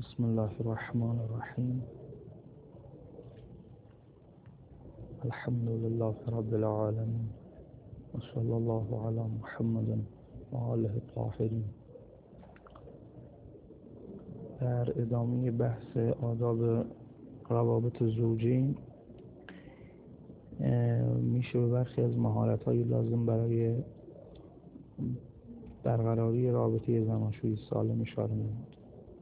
بسم الله الرحمن الرحیم. الحمد لله رب العالمین و صلی الله علی محمد و آله الطاهرین. در ادامه بحث آداب روابط زوجین میشه به برخی از مهارت‌های لازم برای برقراری رابطه زناشویی سالم اشاره نمود.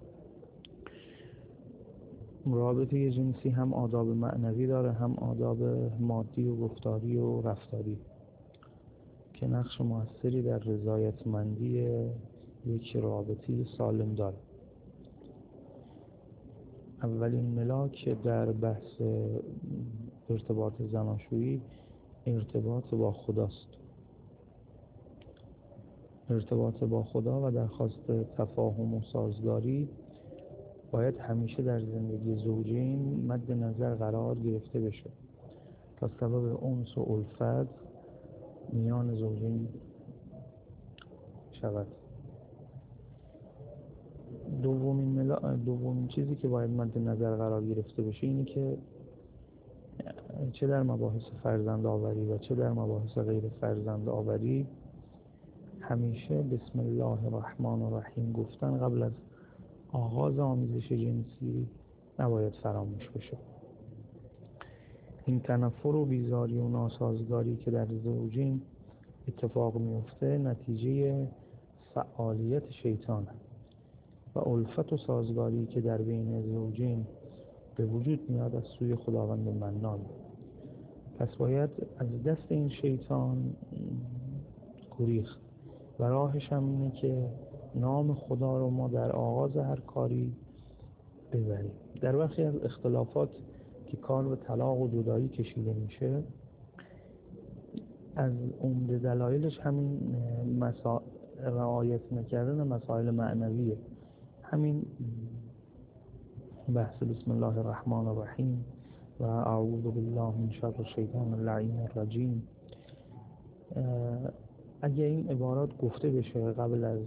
رابطه جنسی هم آداب معنوی داره، هم آداب مادی و گفتاری و رفتاری که نقش موثری در رضایتمندی یک رابطه سالم داره. اولین ملاک در بحث ارتباط زناشویی ارتباط با خداست. ارتباط با خدا و درخواست تفاهم و سازگاری باید همیشه در زندگی زوجین مد نظر قرار گرفته بشه تا سبب انس و الفت میان زوجین شود. دومین چیزی که باید مد نظر قرار گرفته بشه اینه که چه در مباحث فرزند آوری و چه در مباحث غیر فرزند آوری همیشه بسم الله الرحمن الرحیم گفتن قبل از آغاز آمیزش جنسی نباید فراموش بشه. این تنفر و بیزاری و ناسازگاری که در زوجین اتفاق میفته نتیجه فعالیت شیطانه و الفت و سازگاری که در بین زوجین به وجود میاد از سوی خداوند منان. پس باید از دست این شیطان گریخت و راهش هم اینه که نام خدا رو ما در آغاز هر کاری ببریم. در برخی از اختلافات که کار به طلاق و جدایی کشیده میشه، از عمده دلایلش همین رعایت نکردن مسائل معنویه. همین بحث بسم الله الرحمن الرحیم و اعوذ بالله من شر الشیطان اللعین الرجیم، اگه این عبارات گفته بشه قبل از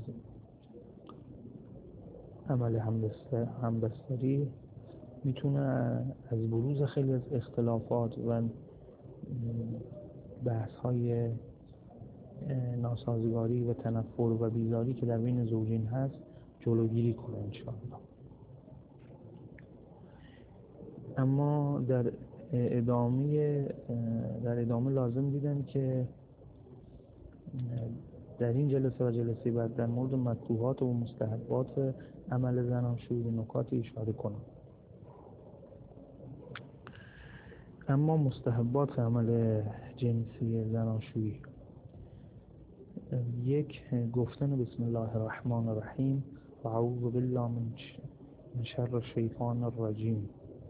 عمل همبستری میتونه از بروز خیلی از اختلافات و بحث‌های ناسازگاری و تنفر و بیزاری که در بین زوجین هست جلوگیری کنه انشاءالله. اما در ادامه لازم دیدم که در این جلسه و جلسه بعد در مورد مکروهات و مستحبات عمل زناشویی به نکاتی اشاره کنم. اما مستحبات عمل جنسی زناشویی: یک، گفتن بسم الله الرحمن الرحیم و اعوذ بالله من شر الشیطان الرجیم.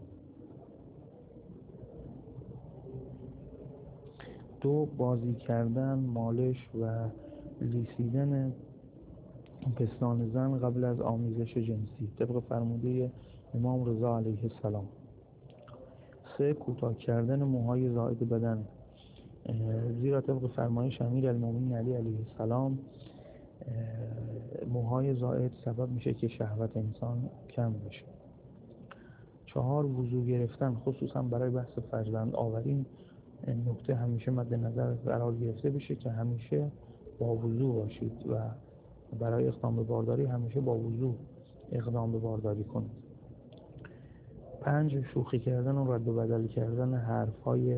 دو، بازی کردن، مالش و لیسیدن پستان زن قبل از آمیزش جنسی طبق فرموده امام رضا علیه السلام. سه، کوتاه کردن موهای زائد بدن، زیرا طبق فرمایش امیرالمومنین علی علیه السلام موهای زائد سبب میشه که شهوت انسان کم بشه. چهار، وضو گرفتن، خصوصا برای بحث فرزند آوری نکته همیشه مد نظر قرار گرفته بشه که همیشه با وضو باشید و برای اقدام به بارداری همیشه با وضو اقدام به بارداری کنید. 5، شوخی کردن و رد و بدل کردن حرف‌های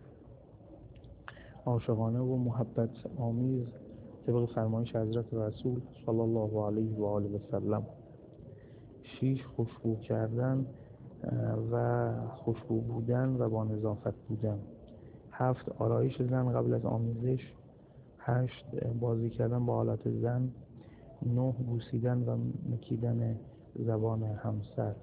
عاشقانه و محبت آمیز طبق فرمایش حضرت رسول صلی الله علیه و آله و سلم. 6، خوشبو کردن و خوشبو بودن و با نظافت بودن. 7، آرایش زن قبل از آمیزش. 8، بازی کردن با حالت زن. 9، بوسیدن و مکیدن زبان همسر.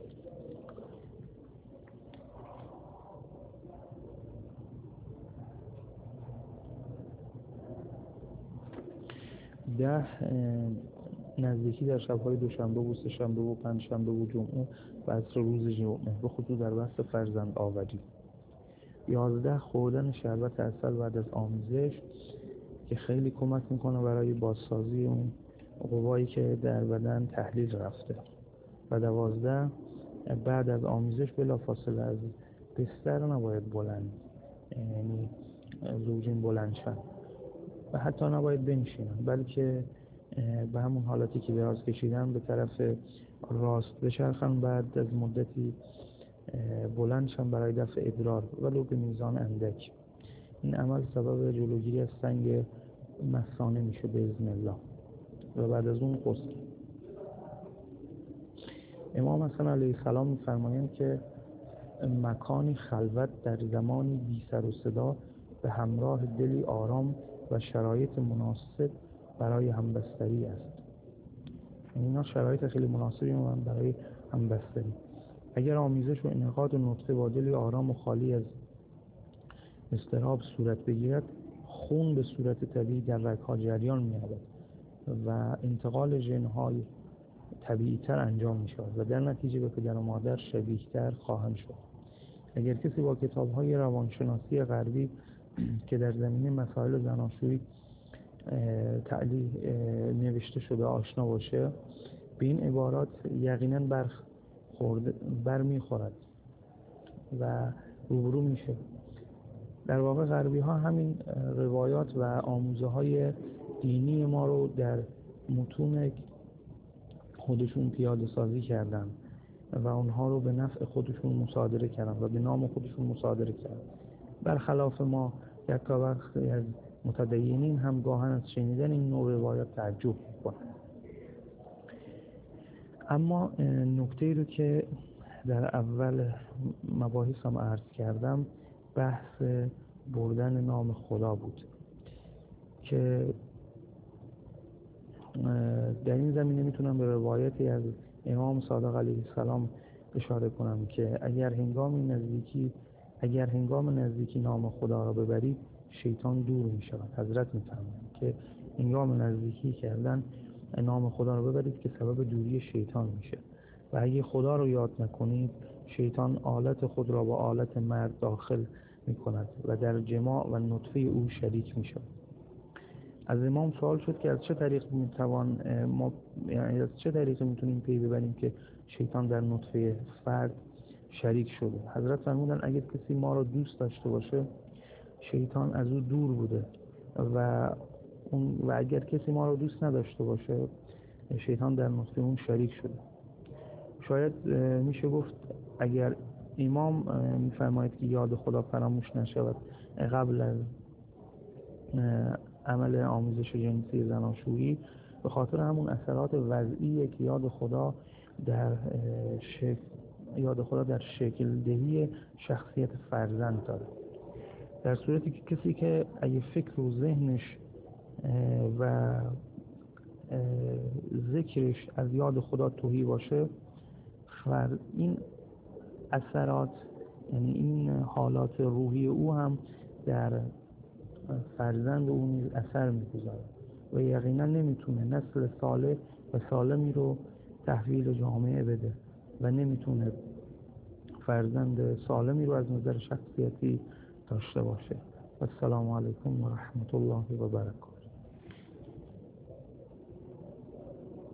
10، نزدیکی در شب‌های دوشنبه و سه‌شنبه و پنجشنبه و جمعه و عصر روز جمعه به خصوص در بحث فرزند آوری. 11، خوردن شربت عسل بعد از آمیزش که خیلی کمک میکنه برای بازسازی اون قوایی که در بدن تحلیل رفته. و 12 بعد از آمیزش بلافاصله از بستر نباید بلند، یعنی زوجین بلند شن و حتی نباید بنشینن، بلکه به همون حالتی که دراز کشیدن به طرف راست بچرخن، بعد از مدتی بلند شن برای دفع ادرار ولو به میزان اندک. این عمل سبب جلوگیری از سنگ مثانه میشه باذن الله. و بعد از اون غسل. امام حسن علیه السلام می‌فرمایند که مکانی خلوت در زمانی بی سر و صدا به همراه دلی آرام و شرایط مناسب برای همبستری است. اینا شرایط خیلی مناسبی برای همبستری. اگر آمیزش و انعقاد نطفه با دلی آرام و خالی از اضطراب صورت بگیرد، خون به صورت طبیعی در رگ‌ها جریان می‌یابد و انتقال ژن‌های طبیعی‌تر انجام می‌شود و در نتیجه به پدر و مادر شبیه‌تر خواهند شد. اگر کسی با کتاب‌های روانشناسی غربی که در زمینه مسائل زناشویی نوشته شده آشنا باشه، به این عبارات یقیناً برمیخورد و روبرو میشه. در واقع غربی ها همین روایات و آموزه های دینی ما رو در متون خودشون پیاده سازی کردن و اونها رو به نفع خودشون مصادره کردن و به نام خودشون مصادره کردن. برخلاف ما یکا وقتی از متدینین هم گاهن از شنیدن این نوع روایات تعجب میکنن. اما نکته‌ای رو که در اول مباحثم عرض کردم بحث بردن نام خدا بود که در این زمینه میتونم به روایتی از امام صادق علیه السلام اشاره کنم که اگر هنگام نزدیکی نام خدا را ببرید شیطان دور می شود. حضرت میفرمایند که هنگام نزدیکی کردن نام خدا را ببرید که سبب دوری شیطان میشه و اگه خدا رو یاد نکنید شیطان آلت خود را با آلت مرد داخل می کند و در جماع و نطفه او شریک می شود. از امام سوال شد که از چه طریق میتونیم پی ببریم که شیطان در نطفه فرد شریک شده؟ حضرت فرمودن اگر کسی ما رو دوست داشته باشه شیطان از او دور بوده و اگر کسی ما رو دوست نداشته باشه شیطان در نطفه اون شریک شده. شاید میشه گفت اگر امام میفرماید که یاد خدا فراموش نشود قبل از عمل آموزش جنسی زناشویی، به خاطر همون اثرات وضعیه که یاد خدا در شکل دهی شخصیت فرزند داره. در صورتی که کسی که اگه فکر و ذهنش و ذکرش از یاد خدا تهی باشه، این اثرات یعنی این حالات روحی او هم در فرزند او نیز اثر می‌گذاره و یقینا نمیتونه نسل صالح و سالمی رو تحویل جامعه بده و نمیتونه فرزند سالمی رو از نظر شخصیتی داشته باشه. السلام علیکم و رحمت الله و برکاته.